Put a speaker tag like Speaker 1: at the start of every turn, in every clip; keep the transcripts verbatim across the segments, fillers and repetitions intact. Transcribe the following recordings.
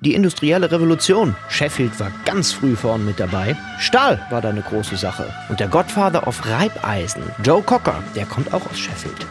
Speaker 1: Die industrielle Revolution. Sheffield war ganz früh vorn mit dabei. Stahl war da eine große Sache. Und der Godfather of Reibeisen, Joe Cocker, der kommt auch aus Sheffield.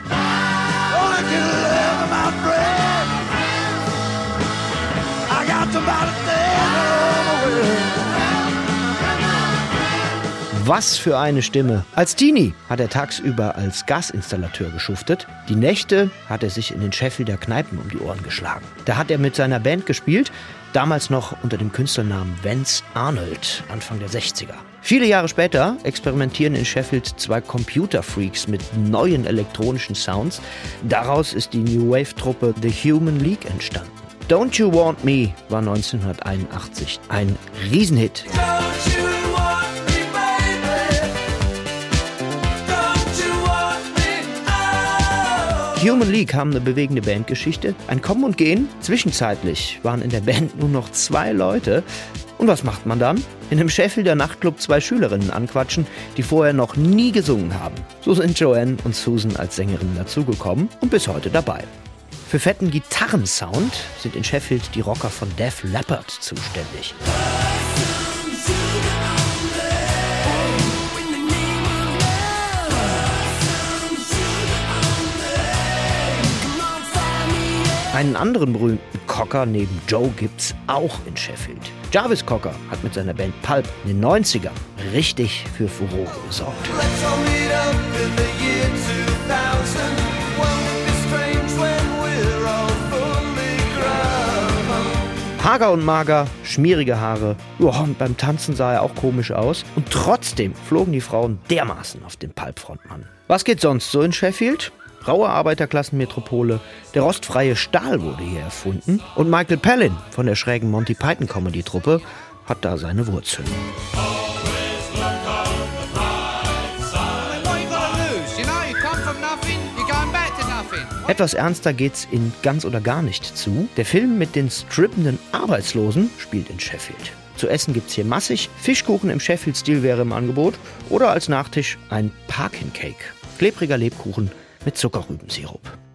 Speaker 1: Was für eine Stimme. Als Teenie hat er tagsüber als Gasinstallateur geschuftet. Die Nächte hat er sich in den Sheffielder Kneipen um die Ohren geschlagen. Da hat er mit seiner Band gespielt, damals noch unter dem Künstlernamen Vance Arnold, Anfang der sechziger. Viele Jahre später experimentieren in Sheffield zwei Computerfreaks mit neuen elektronischen Sounds. Daraus ist die New Wave-Truppe The Human League entstanden. Don't You Want Me war neunzehnhunderteinundachtzig ein Riesenhit. Human League haben eine bewegende Bandgeschichte, ein Kommen und Gehen. Zwischenzeitlich waren in der Band nur noch zwei Leute. Und was macht man dann? In einem Sheffielder Nachtclub zwei Schülerinnen anquatschen, die vorher noch nie gesungen haben. So sind Joanne und Susan als Sängerinnen dazugekommen und bis heute dabei. Für fetten Gitarrensound sind in Sheffield die Rocker von Def Leppard zuständig. Einen anderen berühmten Cocker neben Joe gibt's auch in Sheffield. Jarvis Cocker hat mit seiner Band Pulp in den neunzigern richtig für Furore gesorgt. Hager und mager, schmierige Haare. Joa, und beim Tanzen sah er auch komisch aus. Und trotzdem flogen die Frauen dermaßen auf den Pulp-Frontmann. Was geht sonst so in Sheffield? Raue Arbeiterklassenmetropole, der rostfreie Stahl wurde hier erfunden und Michael Palin von der schrägen Monty Python Comedy-Truppe hat da seine Wurzeln. Etwas ernster geht's in Ganz oder gar nicht zu. Der Film mit den strippenden Arbeitslosen spielt in Sheffield. Zu essen gibt's hier massig. Fischkuchen im Sheffield-Stil wäre im Angebot oder als Nachtisch ein Parkin Cake. Klebriger Lebkuchen mit Zuckerrübensirup.